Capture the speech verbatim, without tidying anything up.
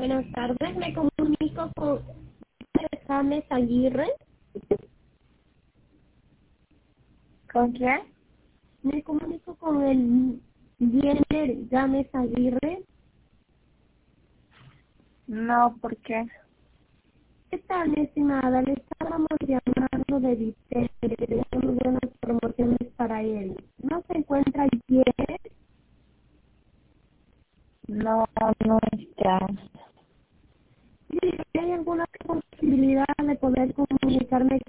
Buenas tardes, me comunico con James Aguirre. ¿Con quién? Me comunico con el Jenner Gámez Aguirre. No, ¿por qué? ¿Qué tal, mi estimada? Le estábamos llamando de Viter, que tenemos muy buenas promociones para él. ¿No se encuentra bien? No, no está. ¿Hay alguna posibilidad de poder comunicarme